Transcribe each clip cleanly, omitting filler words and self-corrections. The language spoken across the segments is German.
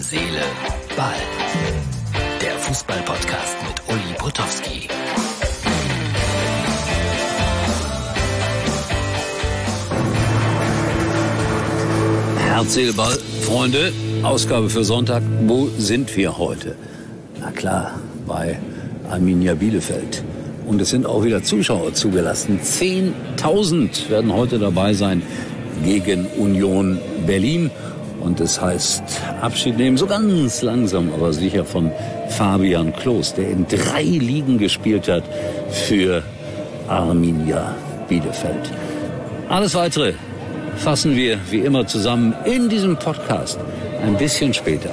Seele, Ball. Der Fußball-Podcast mit Uli Potowski. Herz, Seele, Ball. Freunde, Ausgabe für Sonntag. Wo sind wir heute? Na klar, bei Arminia Bielefeld. Und es sind auch wieder Zuschauer zugelassen. 10.000 werden heute dabei sein gegen Union Berlin. Und es heißt Abschied nehmen, so ganz langsam, aber sicher von Fabian Klos, der in 3 Ligen gespielt hat für Arminia Bielefeld. Alles Weitere fassen wir wie immer zusammen in diesem Podcast ein bisschen später.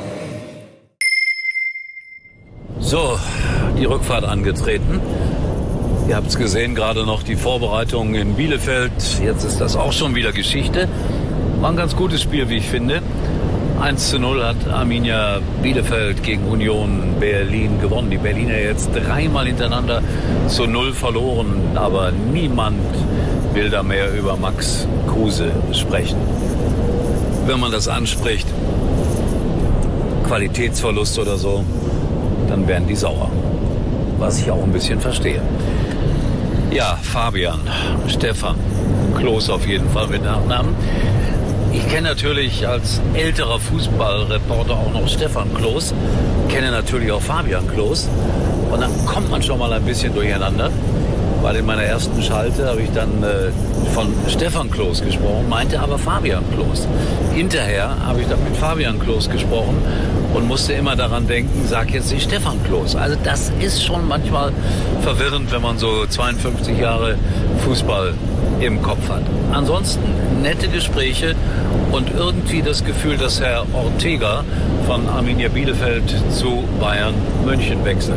So, die Rückfahrt angetreten. Ihr habt es gesehen, gerade noch die Vorbereitungen in Bielefeld. Jetzt ist das auch schon wieder Geschichte. War ein ganz gutes Spiel, wie ich finde. 1:0 hat Arminia Bielefeld gegen Union Berlin gewonnen. Die Berliner jetzt 3-mal hintereinander zu 0 verloren. Aber niemand will da mehr über Max Kruse sprechen. Wenn man das anspricht, Qualitätsverlust oder so, dann werden die sauer. Was ich auch ein bisschen verstehe. Ja, Fabian, Stefan Klos auf jeden Fall mit Nachnamen. Ich kenne natürlich als älterer Fußballreporter auch noch Stefan Klos, kenne natürlich auch Fabian Klos. Und dann kommt man schon mal ein bisschen durcheinander, weil in meiner ersten Schalte habe ich dann von Stefan Klos gesprochen, meinte aber Fabian Klos. Hinterher habe ich dann mit Fabian Klos gesprochen und musste immer daran denken, sag jetzt nicht Stefan Klos. Also das ist schon manchmal verwirrend, wenn man so 52 Jahre Fußball im Kopf hat. Ansonsten nette Gespräche und irgendwie das Gefühl, dass Herr Ortega von Arminia Bielefeld zu Bayern München wechselt.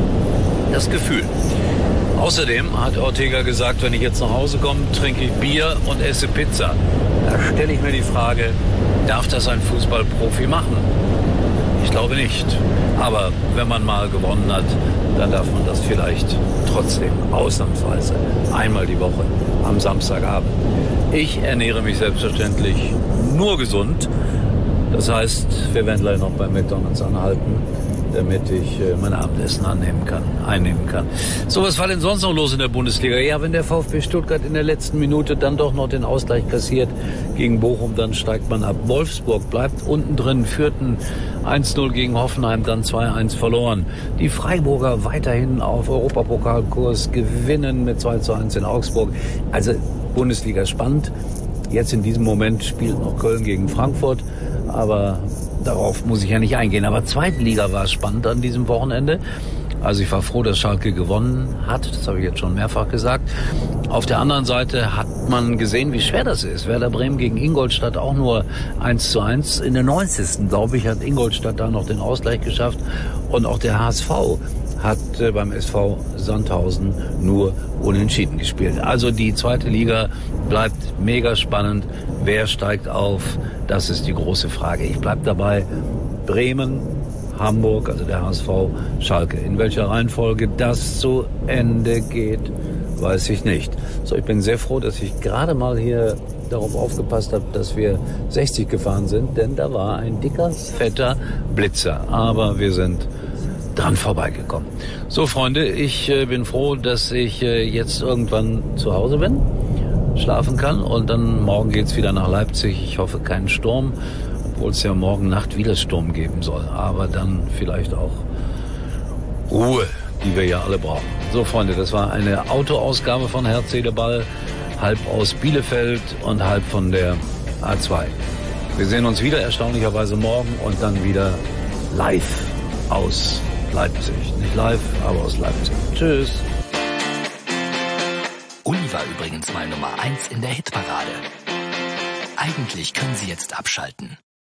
Das Gefühl. Außerdem hat Ortega gesagt, wenn ich jetzt nach Hause komme, trinke ich Bier und esse Pizza. Da stelle ich mir die Frage, darf das ein Fußballprofi machen? Ich glaube nicht. Aber wenn man mal gewonnen hat, dann darf man das vielleicht trotzdem ausnahmsweise einmal die Woche am Samstagabend. Ich ernähre mich selbstverständlich nur gesund. Das heißt, wir werden gleich noch bei McDonald's anhalten, damit ich mein Abendessen einnehmen kann. So, was war denn sonst noch los in der Bundesliga? Ja, wenn der VfB Stuttgart in der letzten Minute dann doch noch den Ausgleich kassiert gegen Bochum, dann steigt man ab. Wolfsburg bleibt unten drin, führten 1:0 gegen Hoffenheim, dann 2:1 verloren. Die Freiburger weiterhin auf Europapokalkurs, gewinnen mit 2:1 in Augsburg. Also Bundesliga spannend. Jetzt in diesem Moment spielt noch Köln gegen Frankfurt, aber darauf muss ich ja nicht eingehen. Aber Zweitliga war spannend an diesem Wochenende. Also ich war froh, dass Schalke gewonnen hat. Das habe ich jetzt schon mehrfach gesagt. Auf der anderen Seite hat man gesehen, wie schwer das ist. Werder Bremen gegen Ingolstadt auch nur 1:1. In der 90. glaube ich, hat Ingolstadt da noch den Ausgleich geschafft. Und auch der HSV hat beim SV Sandhausen nur unentschieden gespielt. Also die zweite Liga bleibt mega spannend. Wer steigt auf? Das ist die große Frage. Ich bleibe dabei. Bremen, Hamburg, also der HSV, Schalke. In welcher Reihenfolge das zu Ende geht, weiß ich nicht. So, ich bin sehr froh, dass ich gerade mal hier darauf aufgepasst habe, dass wir 60 gefahren sind, denn da war ein dicker, fetter Blitzer. Aber wir sind dran vorbeigekommen. So, Freunde, ich bin froh, dass ich jetzt irgendwann zu Hause bin, schlafen kann und dann morgen geht's wieder nach Leipzig. Ich hoffe keinen Sturm, obwohl es ja morgen Nacht wieder Sturm geben soll. Aber dann vielleicht auch Ruhe, die wir ja alle brauchen. So, Freunde, das war eine Autoausgabe von Herz, Seele, Ball, halb aus Bielefeld und halb von der A2. Wir sehen uns wieder erstaunlicherweise morgen und dann wieder live aus Leipzig. Nicht live, aber aus Leipzig. Tschüss. Uli war übrigens mal Nummer 1 in der Hitparade. Eigentlich können Sie jetzt abschalten.